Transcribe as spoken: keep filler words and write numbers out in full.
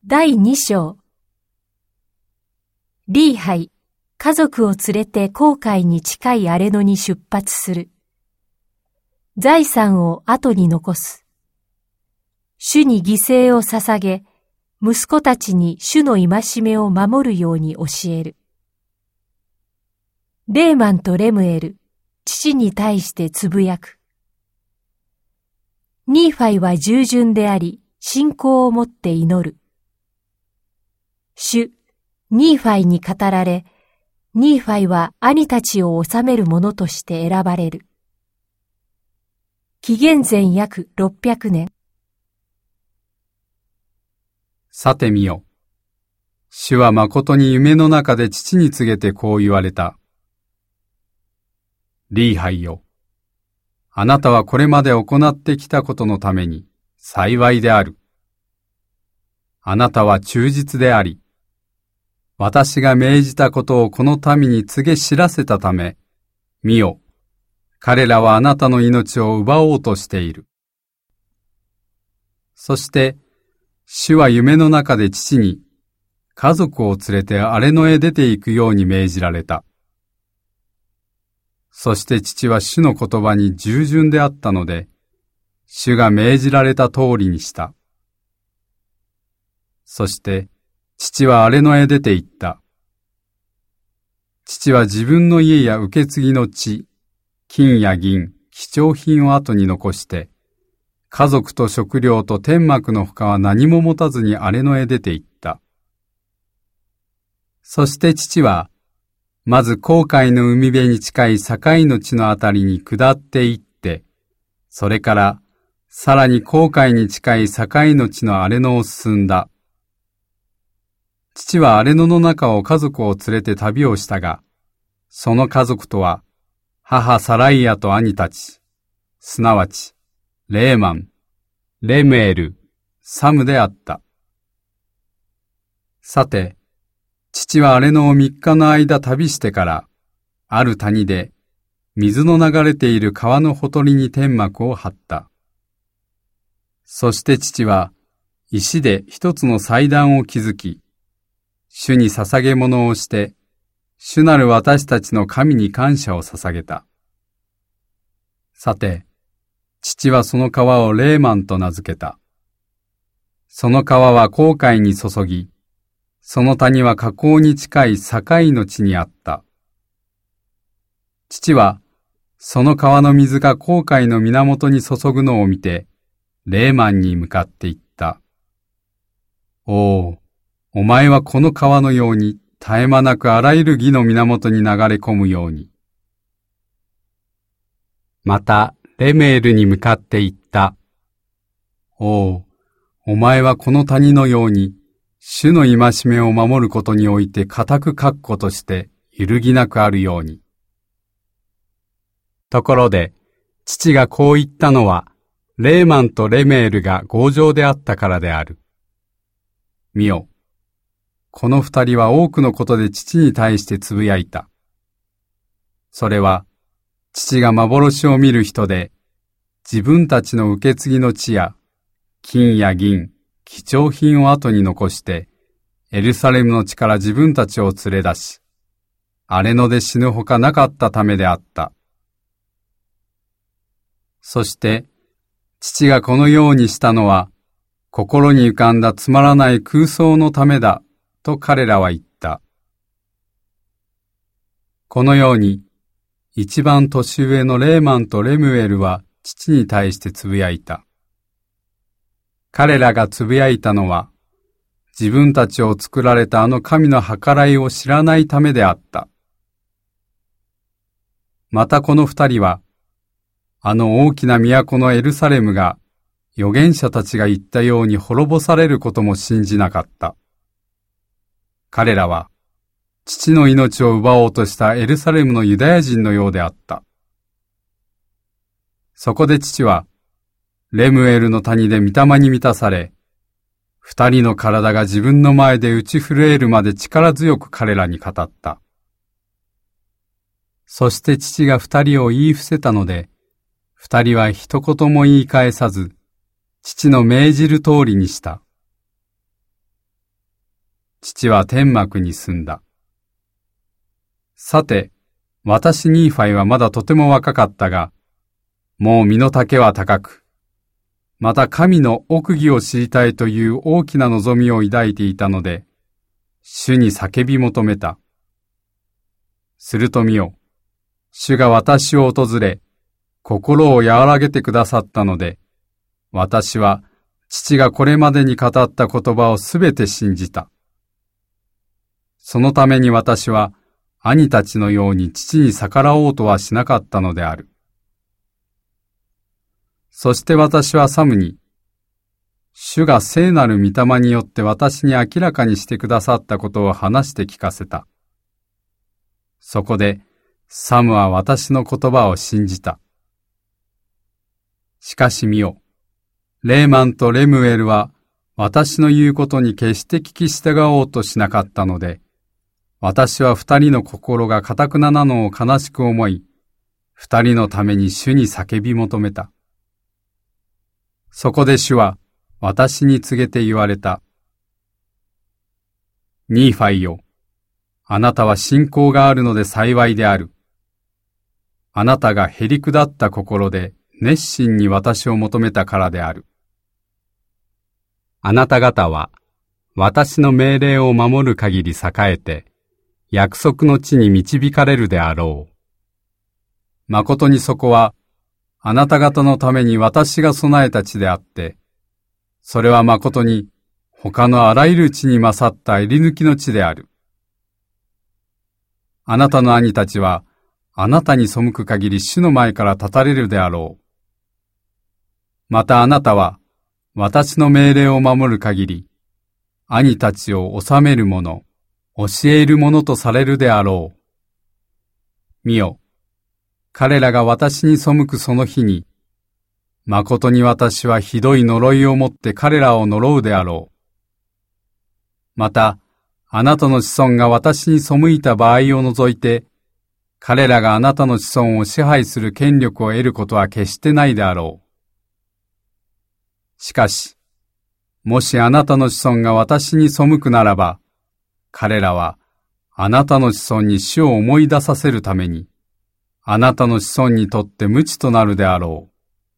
だいに章。リーハイ、家族を連れて紅海に近いアレノに出発する。財産を後に残す。主に犠牲を捧げ、息子たちに主の戒めを守るように教える。レーマンとレムエル、父に対してつぶやく。ニーファイは従順であり、信仰をもって祈る。主、ニーファイに語られ、ニーファイは兄たちを治める者として選ばれる。紀元前約ろっぴゃくねん。 さて見よ。主はまことに夢の中で父に告げてこう言われた。リーハイよ。あなたはこれまで行ってきたことのために幸いである。あなたは忠実であり、私が命じたことをこの民に告げ知らせたため、見よ、彼らはあなたの命を奪おうとしている。そして、主は夢の中で父に、家族を連れてアレノへ出て行くように命じられた。そして父は主の言葉に従順であったので、主が命じられた通りにした。そして、父はアレノへ出て行った。父は自分の家や受け継ぎの地、金や銀、貴重品を後に残して、家族と食料と天幕のほかは何も持たずにアレノへ出て行った。そして父は、まず紅海の海辺に近い境の地のあたりに下って行って、それからさらに紅海に近い境の地のアレノを進んだ。父はアレノの中を家族を連れて旅をしたが、その家族とは母サライヤと兄たち、すなわちレーマン、レムエル、サムであった。さて、父はアレノを三日の間旅してから、ある谷で水の流れている川のほとりに天幕を張った。そして父は石で一つの祭壇を築き、主に捧げ物をして、主なる私たちの神に感謝を捧げた。さて、父はその川をレーマンと名付けた。その川は紅海に注ぎ、その谷は河口に近い境の地にあった。父は、その川の水が紅海の源に注ぐのを見て、レーマンに向かって言った。おお、お前はこの川のように絶え間なくあらゆる義の源に流れ込むように。また、レムエルに向かって言った。おお、お前はこの谷のように、主の戒めを守ることにおいて固く確固として揺るぎなくあるように。ところで、父がこう言ったのは、レーマンとレメエルが強情であったからである。見よ、この二人は多くのことで父に対してつぶやいた。それは、父が幻を見る人で、自分たちの受け継ぎの地や、金や銀、貴重品を後に残して、エルサレムの地から自分たちを連れ出し、アレノで死ぬほかなかったためであった。そして、父がこのようにしたのは、心に浮かんだつまらない空想のためだ、と彼らは言った。このように、一番年上のレーマンとレムエルは父に対してつぶやいた。彼らがつぶやいたのは、自分たちを作られたあの神の計らいを知らないためであった。またこの二人は、あの大きな都のエルサレムが、預言者たちが言ったように滅ぼされることも信じなかった。彼らは、父の命を奪おうとしたエルサレムのユダヤ人のようであった。そこで父は、レムエルの谷で御霊に満たされ、二人の体が自分の前で打ち震えるまで力強く彼らに語った。そして父が二人を言い伏せたので、二人は一言も言い返さず、父の命じる通りにした。 父は天幕に住んだ。さて、私ニーファイはまだとても若かったが、もう身の丈は高く、また神の奥義を知りたいという大きな望みを抱いていたので、主に叫び求めた。すると見よ、主が私を訪れ、心を和らげてくださったので、私は父がこれまでに語った言葉をすべて信じた。そのために私は兄たちのように父に逆らおうとはしなかったのである。そして私はサムに、主が聖なる御霊によって私に明らかにしてくださったことを話して聞かせた。そこでサムは私の言葉を信じた。しかし見よ、レーマンとレムエルは私の言うことに決して聞き従おうとしなかったので、私は二人の心が堅くななのを悲しく思い、二人のために主に叫び求めた。そこで主は私に告げて言われた。ニーファイよ、あなたは信仰があるので幸いである。あなたがへりくだった心で熱心に私を求めたからである。あなた方は私の命令を守る限り栄えて、約束の地に導かれるであろう。誠にそこは、あなた方のために私が備えた地であって、それは誠に他のあらゆる地に勝った襟抜きの地である。あなたの兄たちは、あなたに背く限り主の前から立たれるであろう。またあなたは、私の命令を守る限り、兄たちを治める者、教える者とされるであろう。見よ、彼らが私に背くその日に、誠に私はひどい呪いをもって彼らを呪うであろう。また、あなたの子孫が私に背いた場合を除いて、彼らがあなたの子孫を支配する権力を得ることは決してないであろう。しかし、もしあなたの子孫が私に背くならば、彼らはあなたの子孫に主を思い出させるために、あなたの子孫にとって無知となるであろう。